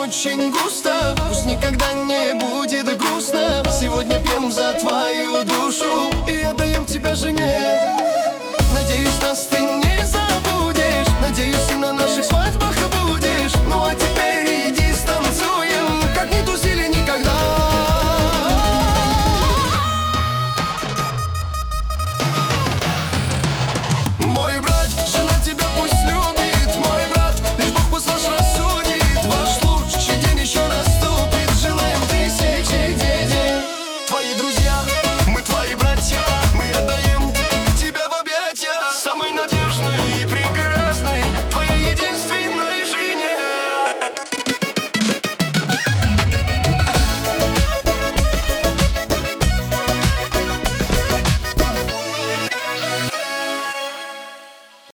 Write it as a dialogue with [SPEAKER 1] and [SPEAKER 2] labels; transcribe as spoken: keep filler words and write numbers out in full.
[SPEAKER 1] очень густо. Пусть никогда не будет грустно. Сегодня пьем за твою душу и отдаем тебя жене. Надеюсь, нас ты не забудешь. Надеюсь, и на наших свадьбах